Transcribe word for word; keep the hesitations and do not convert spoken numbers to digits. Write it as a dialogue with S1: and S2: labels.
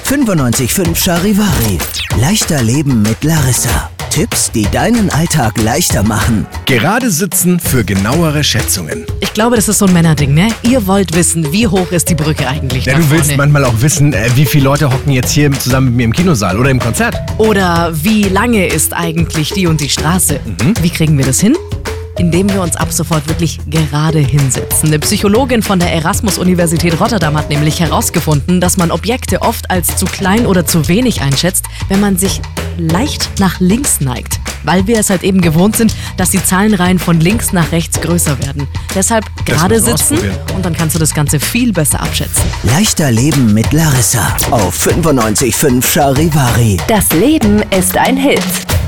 S1: fünfundneunzig Komma fünf Charivari. Leichter Leben mit Larissa. Tipps, die deinen Alltag leichter machen.
S2: Gerade sitzen für genauere Schätzungen.
S3: Ich glaube, das ist so ein Männerding, ne? Ihr wollt wissen, wie hoch ist die Brücke eigentlich
S2: Ja,
S3: da
S2: du willst
S3: vorne?
S2: manchmal auch wissen, äh, wie viele Leute hocken jetzt hier zusammen mit mir im Kinosaal oder im Konzert.
S3: Oder wie lange ist eigentlich die und die Straße?
S2: Mhm.
S3: Wie kriegen wir das hin? Indem wir uns ab sofort wirklich gerade hinsetzen. Eine Psychologin von der Erasmus-Universität Rotterdam hat nämlich herausgefunden, dass man Objekte oft als zu klein oder zu wenig einschätzt, wenn man sich leicht nach links neigt. Weil wir es halt eben gewohnt sind, dass die Zahlenreihen von links nach rechts größer werden. Deshalb gerade
S2: müssen wir
S3: sitzen
S2: ausprobieren.
S3: und dann kannst du das Ganze viel besser abschätzen.
S1: Leichter Leben mit Larissa auf fünfundneunzig Komma fünf Charivari.
S4: Das Leben ist ein Hit.